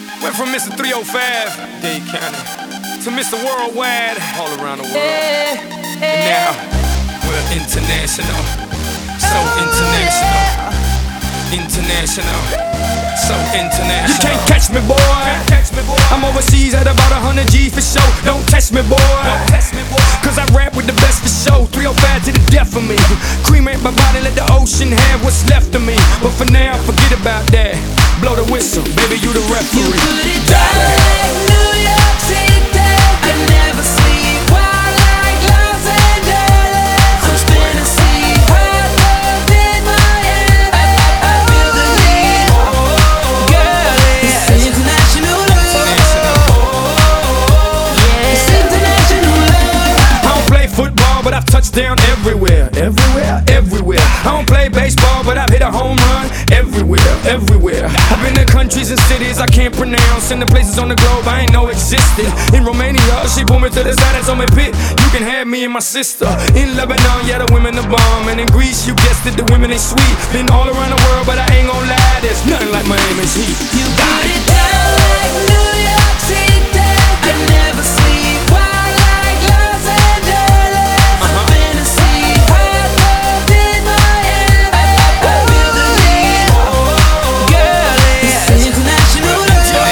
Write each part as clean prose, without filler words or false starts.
Went from Mr. 305, Dade County, to Mr. Worldwide, all around the world. And now, we're international, so international. International, so international. You can't catch me, boy. I'm overseas at about 100 G for show. Don't test me, boy. Cause I rap with the best for show. 305 to the death of me. Cremate my body, let the ocean have what's left of me. But for now, forget about that. Blow the whistle, baby, you the referee. You put it down like New York City. I never sleep wild like Los Angeles. I'm spinning sea, hot love in my head. I feel the need, girl, it's international love. It's international love. I don't play football, but I've touched down everywhere. Everywhere. I don't play baseball, but I've hit a home run everywhere. I've been to countries and cities I can't pronounce, and the places on the globe I ain't know existed. In Romania, she pulled me to the side and told me, "Pit, you can have me and my sister." In Lebanon, yeah, the women the bomb. And in Greece, you guessed it, the women they sweet. Been all around the world, but I ain't gon' lie, there's nothing like Miami's heat. You put it down like New York City. I never sleep wild like Los Angeles. I'm spinning sea, hot love in my head. I feel the need, girl, it's international love.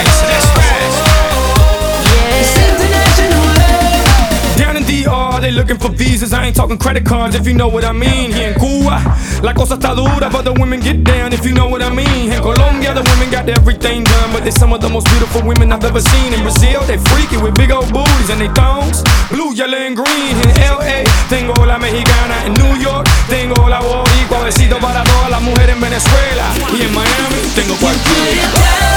It's international love. Down in DR, they looking for visas. I ain't talking credit cards, if you know what I mean. Here in Cuba, la cosa está dura, but the women get down, if you know what I mean. In Colombia, the women got everything done, but they're some of the most beautiful women I've ever seen. In Brazil, they freaky with big old booties and they thongs, blue, yellow, and green. In LA, tengo la mexicana. In New York, tengo la boricua. Besito para todas las mujeres en Venezuela. Y en Miami, tengo Put cualquiera. it down